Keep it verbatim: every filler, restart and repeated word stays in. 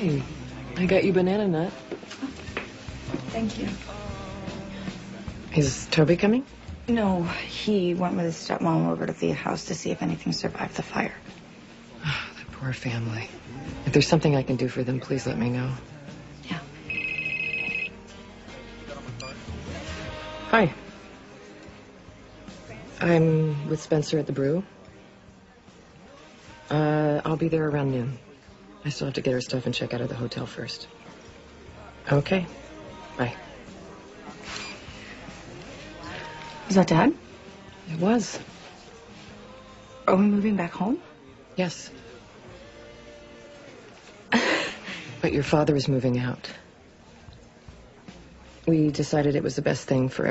Hey, I got you banana nut. Thank you. Is Toby coming? No, he went with his stepmom over to the house to see if anything survived the fire. Oh, that poor family. If there's something I can do for them, please let me know. Yeah. Hi. I'm with Spencer at the Brew. Uh, I'll be there around noon. I still have to get her stuff and check out of the hotel first. Okay. Bye. Was that Dad? It was. Are we moving back home? Yes. But your father is moving out. We decided it was the best thing for